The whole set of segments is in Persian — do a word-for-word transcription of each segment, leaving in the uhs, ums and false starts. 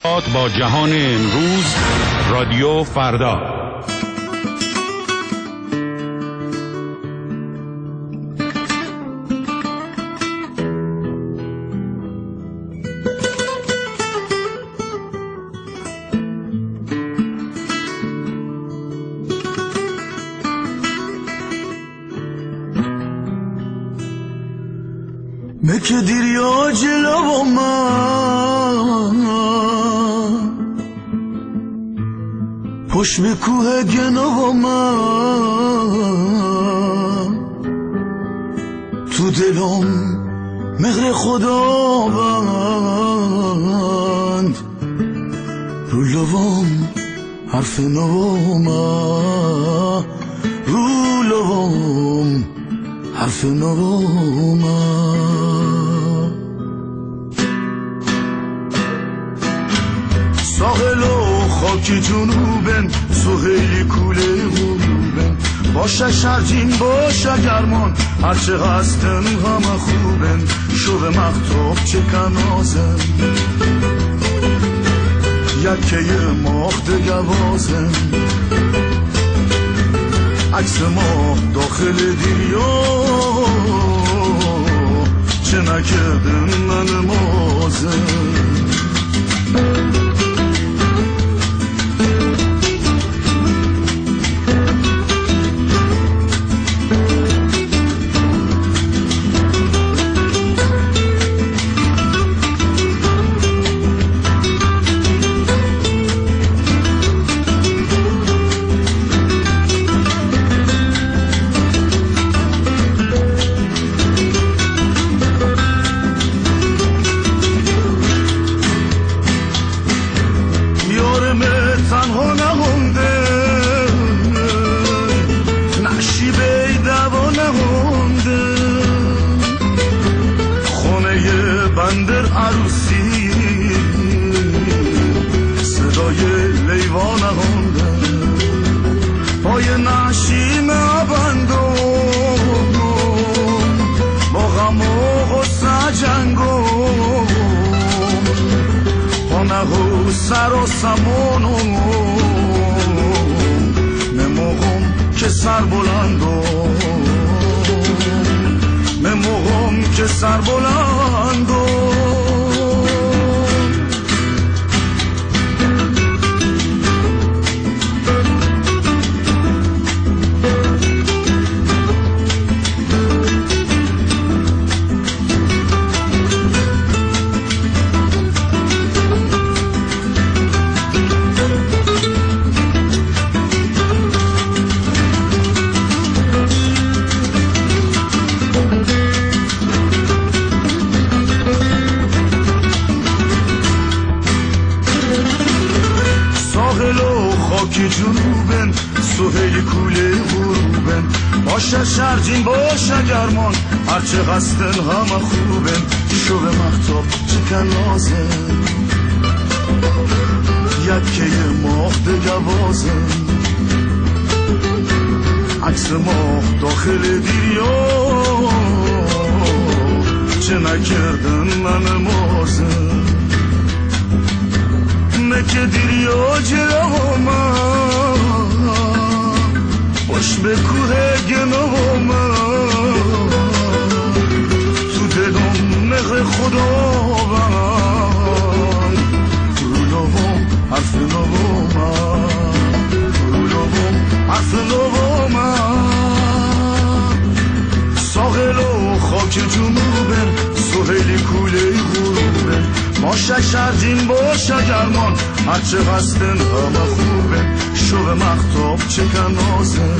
با جهان امروز رادیو فردا. مکه دیریا جلو من پشت به کوه گنو من تو دلم مهر خدا بند رو لبام حرف نو من رو لبام حرف نو من ساحل و خاکی جنوبن سهیلی کوله غروبن باشه شرجین باشه گرمان هرچه هستن همه خوبن شب مختوب چه کنازن یکه ماه دگوازن عکس ما داخل دریا چه نکردن من مازن بندر عروسی صدای لیوان هنده پای نشیم بندم با غم و غصه جنگم پانه و سر و سمانم نموغم که سر بلندم نموغم که سر بلندم که جنوبن سهیل کوله غروبن باشه شرجین باشه گرمان هرچه هستن همه خوبن شب مختاب چکن لازم یکه ماه دگوازن عکس ماه داخل دریا چه نکردن من مازن مکه دریا جلو من پشت به کوه گنو من تو دلم مهر خدا بند رو لبم حرف نو من رو لبم حرف نو من ساحل و خاک جنوبن سهیلی کوله غروبن باشه شرجین باشه گرمان هرچه هستن همه خوبه شب مختاب چه کنازن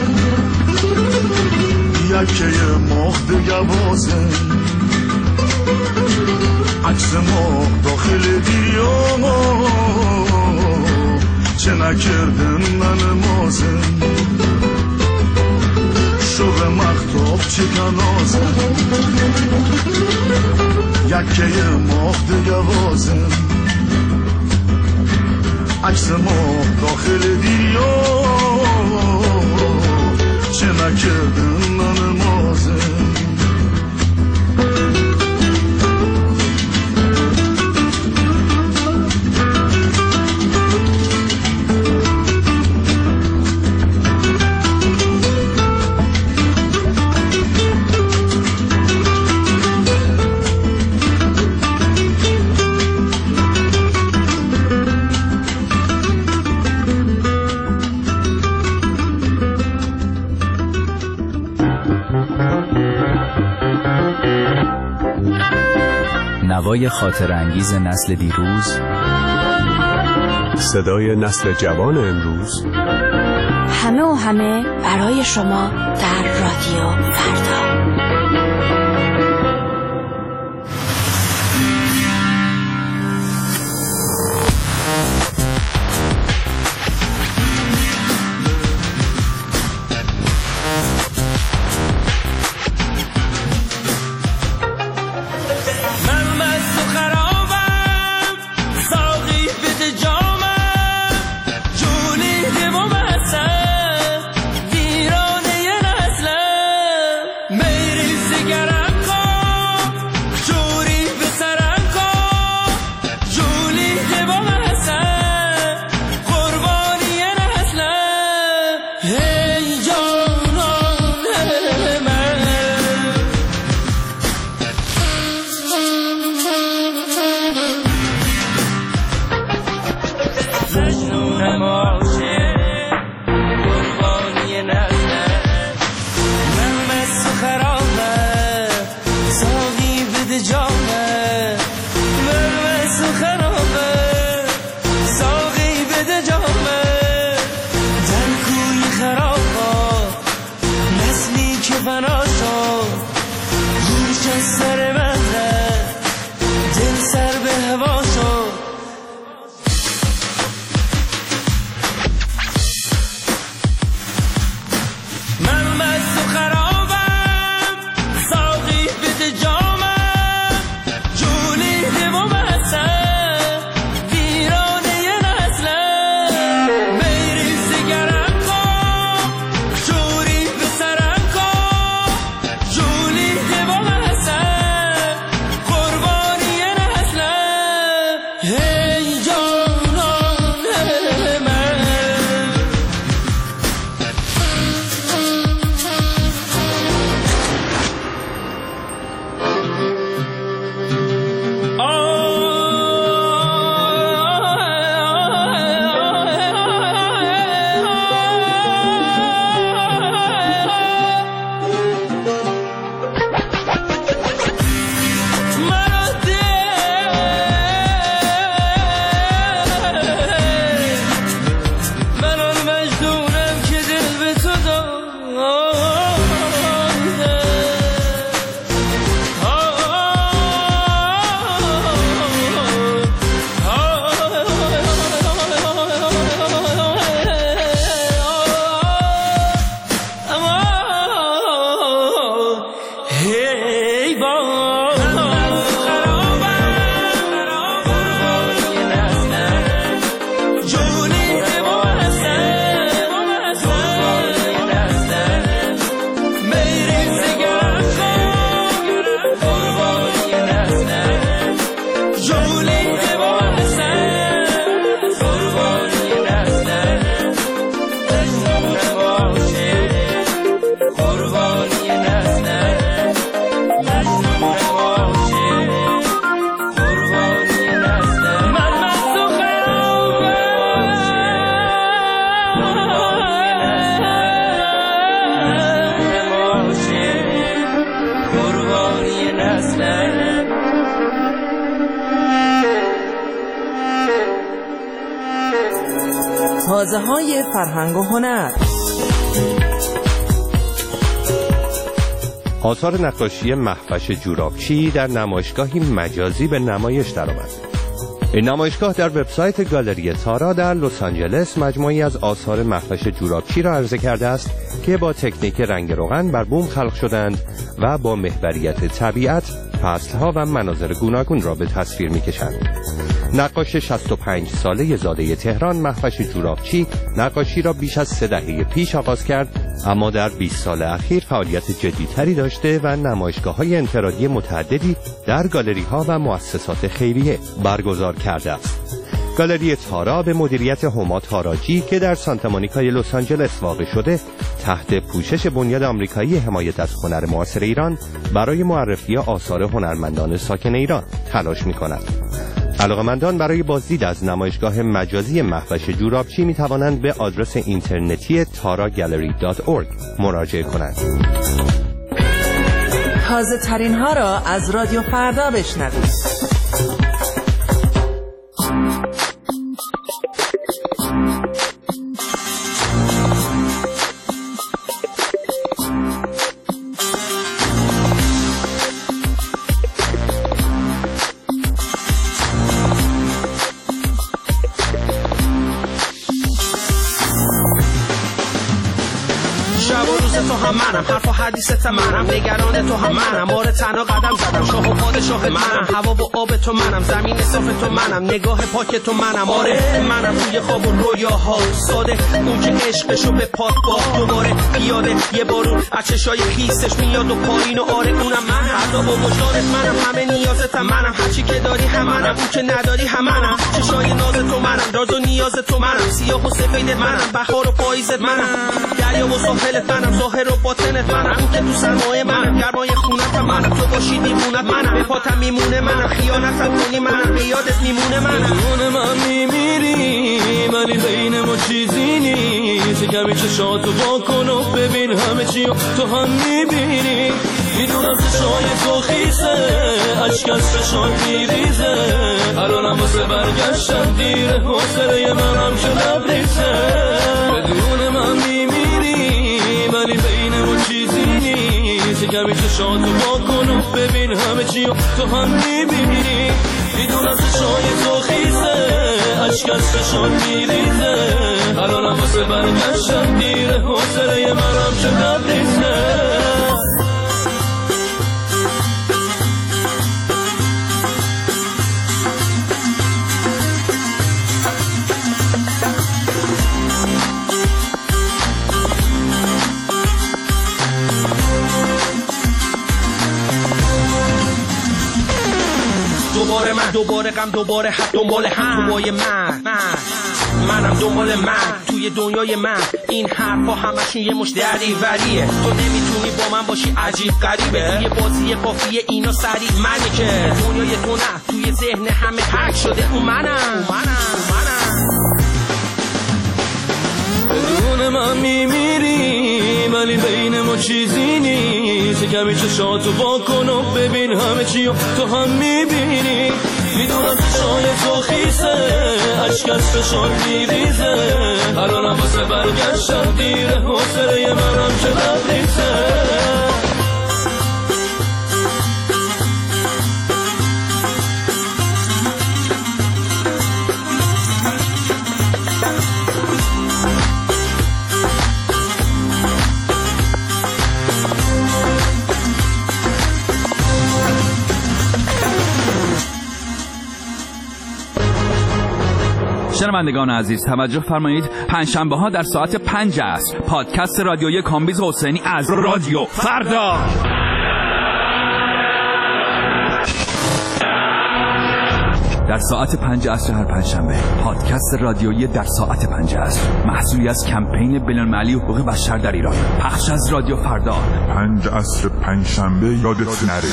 یکه ماه دگوازن عکس ماه داخل دریا چه نکردن من مازن شب مختاب چه کنازن یکه ماه دگوازن عکس ماه داخل دریا چه نکردن من مازن نوای خاطر انگیز نسل دیروز، صدای نسل جوان امروز، همه و همه برای شما در رادیو فردا. تازه‌های فرهنگ و هنر. آثار نقاشی مهوش جورابچی در نمایشگاهی مجازی به نمایش درآمد. این نمایشگاه در وبسایت گالری تارا در لس آنجلس مجموعی از آثار مهوش جورابچی را عرضه کرده است که با تکنیک رنگ روغن بر بوم خلق شدند و با محوریت طبیعت فصلها و مناظر گوناگون را به تصویر می‌کشند. نقاش شصت و پنج ساله زاده تهران مهوش جورابچی نقاشی را بیش از سه دهه پیش آغاز کرد، اما در بیست سال اخیر فعالیت جدی‌تری داشته و نمایشگاه‌های انفرادی متعددی در گالری‌ها و مؤسسات خیریه برگزار کرده است. گالری تارا به مدیریت هما تاراجی که در سانتا مونیکای لس آنجلس واقع شده، تحت پوشش بنیاد آمریکایی حمایت از هنر معاصر ایران برای معرفی آثار هنرمندان ساکن ایران تلاش می‌کند. علاقه‌مندان برای بازدید از نمایشگاه مجازی مهوش جورابچی می توانند به آدرس اینترنتی تارا گالری دات اورگ مراجعه کنند. تازه ترین ها را از رادیو فردا بشنوید. هم منم، حرف و حدیثت منم، نگران تو هم منم، آره تنها قدم زدم، شاه و پادشاه منم، هوا و آب تو منم، زمین صاف تو منم، نگاه پاک تو منم، آره منم توی خواب و رویاها ساده، اون که عشقشو به پات با دوباره بیاده یه بارون از چشای خیسش میاد و پایین و آره اونم من، عذاب و وجدانت منم، همه نیازتم منم، هرچی که داری هم منم، اون که نداری هم منم، چشای ناز تو منم، راز و نیاز تو منم، سیاه و سفیدت منم، بهار و پاییزت منم، دریا و ساحلت منم، ظاهر و باطنت منم، اون که تو سرمایه منم، گرمای خونتم منم، تو باشی میمونت منم، به پاتم میمونه منم، خیانتم کنی منم، به یادت میمونه منم، بدون من میمیری ولی بین ما چیزی نیست، کمی چشاتو وا کن و ببین همه چی تو هم میبینی، میدونم چشای تو خیسه عشق از چشات میریزه، الانم واسه برگشتن دیره، حوصله منم که لبریزه، بدون من میمیری ولی بین ما چیزی نیست، کمی چشاتو وا کن و ببین همه چی تو هم میبینی، میدونم چشای تو خیزه عشق از چشات میریزه، الانم واسه برگشتن دیره، حوصله منم که لبریزه. دوباره من دوباره غم دوباره حد دنبال هم توی من من منم دنبال من توی دنیای من، این حرفا همشون یه مش دریوریه، تو نمیتونی با من باشی عجیب غریبه، توی بازی قافیه اینا سریع منی که دنیای تو نه توی ذهن همه حک شده، اون منم اون منم اون منم بدون من میمیری ولی بین ما چیزی نیست، کمی چشاتو وا کن و ببین همه چی تو هم میبینی، میدونم چشای تو خیسه عشق از چشات میریزه، الانم واسه برگشتن دیره، حوصله منم که لبریزه. شنوندگان عزیز توجه فرمایید، پنجشنبه ها در ساعت پنج است پادکست رادیویی کامبیز حسینی از رادیو فردا. در ساعت پنج عصر هر پنجشنبه پادکست رادیویی در ساعت پنج است، محصولی از کمپین بین‌المللی حقوق بشر در ایران، پخش از رادیو فردا. پنج عصر پنجشنبه یادت نره.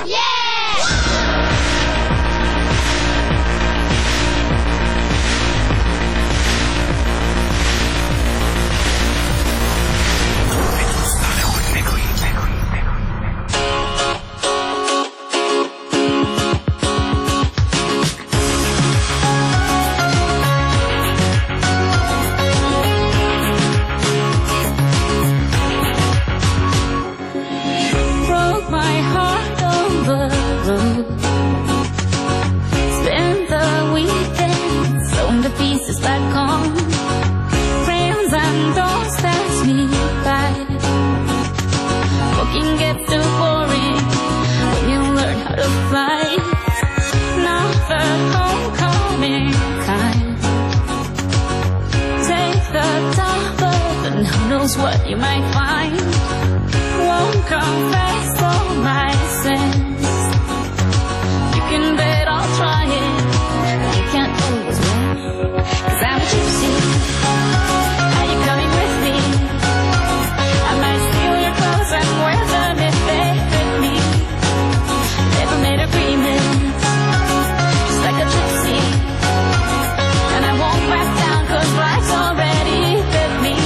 What you might find won't confess all my sins. You can bet I'll try it. You can't always win, 'cause I'm a gypsy. Are you coming with me? I might steal your clothes and wear them if they fit me. Never made agreements, just like a gypsy. And I won't back down 'cause life's already bit me.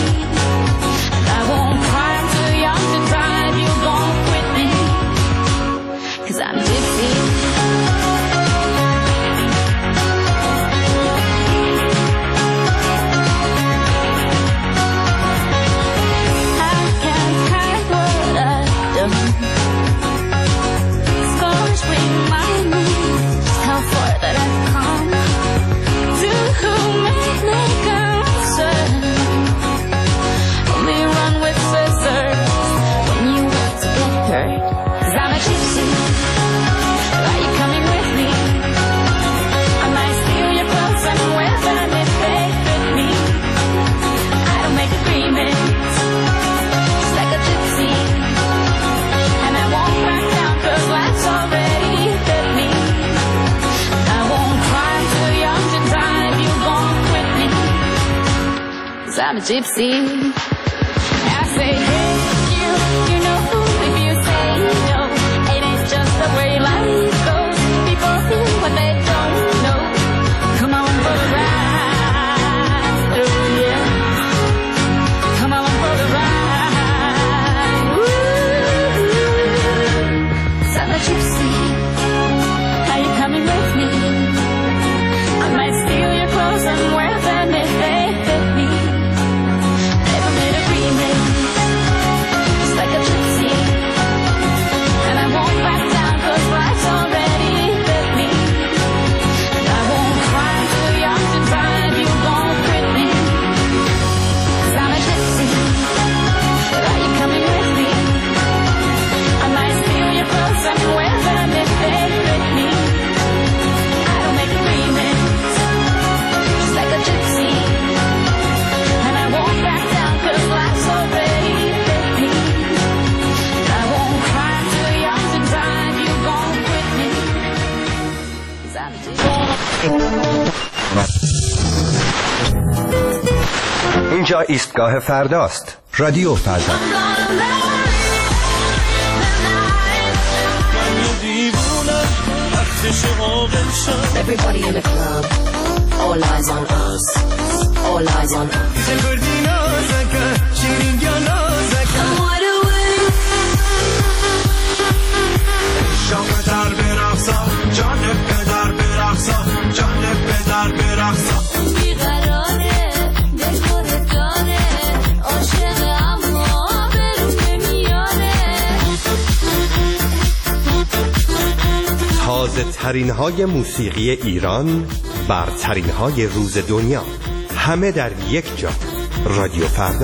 I'm gypsy. I'm a gypsy. I say, hey, you, you know, if you say no, it ain't just the way life goes. People see what they don't know. Come on for the ride, oh yeah. Come on for the ride. Woo. So I'm a gypsy. Are you coming with me? I might steal your clothes and wear them if they fit me. Never made agreement, just like a gypsy. And I won't back down 'cause life's already bit me. And I won't cry till young to drive you gon' quit me. 'Cause I'm a gypsy. But are you coming with me? I might steal your clothes and wear them if they fit me. I don't make agreements, just like a gypsy. And I won't back down 'cause life's already bit me. I won't cry till young to drive you gon' quit me. 'Cause I'm a gypsy. اینجا ایستگاه فرداست. رادیو فردا. Everybody in the club, all eyes on us, all eyes on us. تازه ترین های موسیقی ایران، برترین های روز دنیا، همه در یک جا. رادیو فردا.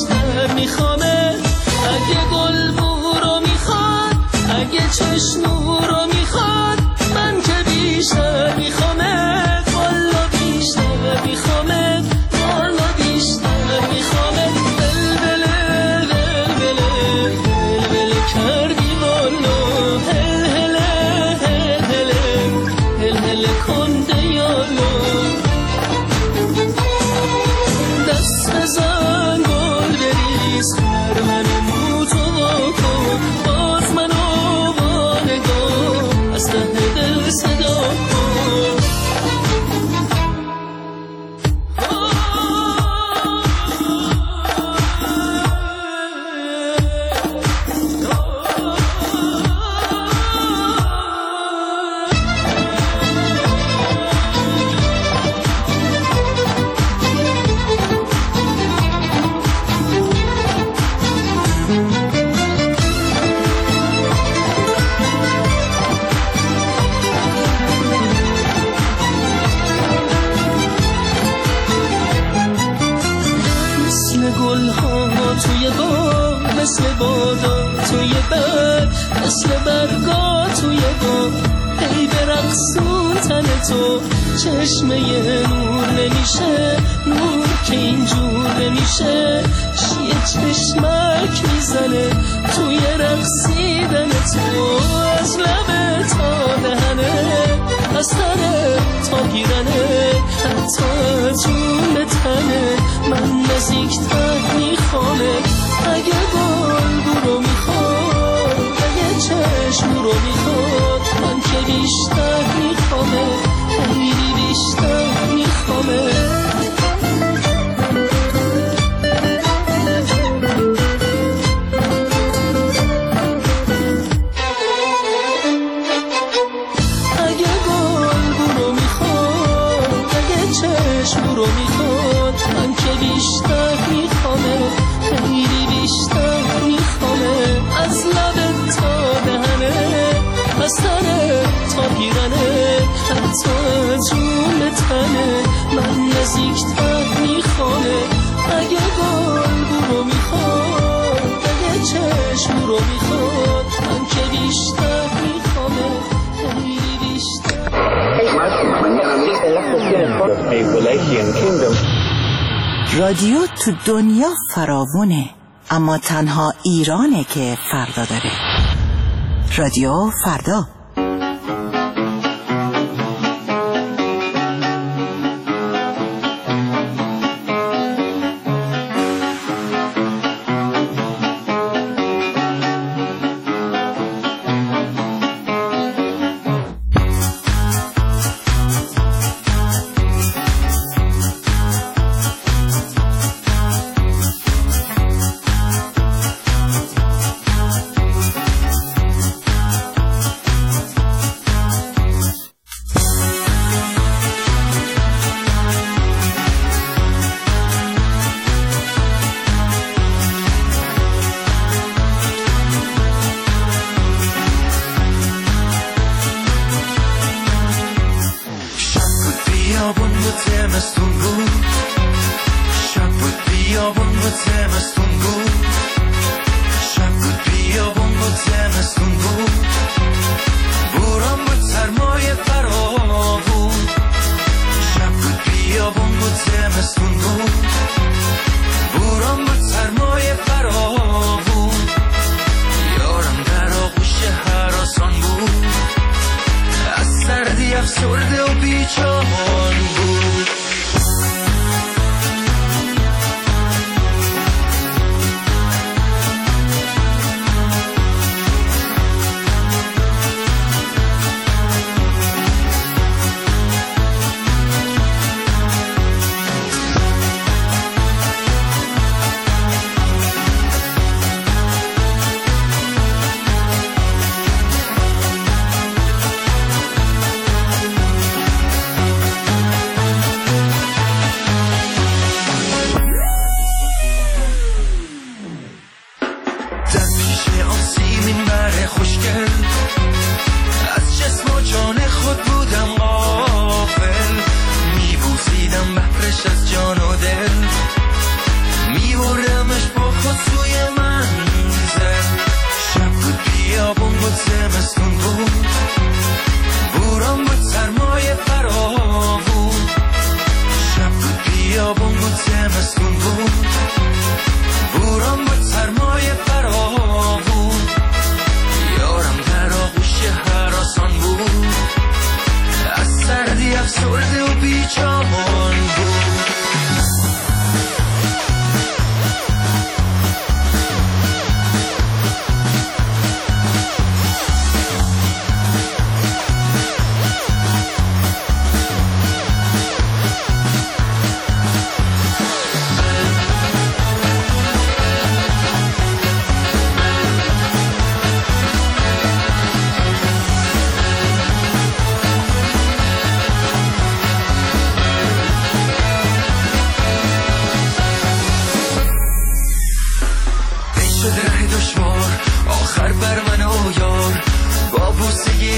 چشم ته دل صدا کن. توی باغ مثل بادا توی برگ مثل برگا توی باغ ای برقصون تن تو چشمه نور نمیشه نور که اینجور نمیشه یه چشمک میزنه توی رقصیدن تو از لبه تا دهنه از تنه تا پیرنه حتی جون به تنه من نزدیکتر میخوامه اگه گل برو میخواد اگه چشم رو میخواد من که بیشتر میخوامه خیلی بیشتر میخوامه. رو میخواد من که بیشتر میخوامه خیلی بیشتر میخوامه از لبت تا دهنه از تنه تا پیرنه حتی جون به تنه من نزدیکتر میخوامه اگه گل برو میخواد اگه چشم رو میخواد من که بیشتر میخوامه خیلی بیشتر. رادیو تو دنیا فراوونه اما تنها ایرانه که فردا داره. رادیو فردا.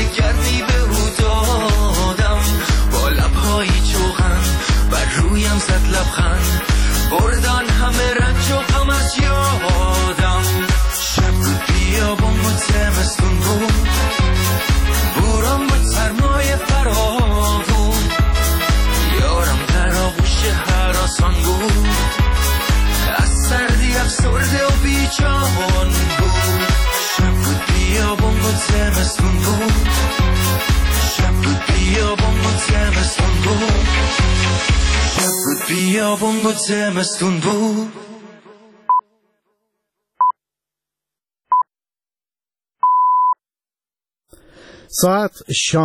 گردی به او دادم با لبهای چوغن بر رویم زد لبخند بردن همه رنج و غم از یادم شب بود بیابان بود زمستون بود بوران بود سرمایه فراغون یارم در آغوش هراسان بود از سردی افسرده و بیجان بود شب بود بیابان بود زمستون بود شب بود بیابان بود زمستون بود شب بود بیابان بود زمستون بود. ساعت شام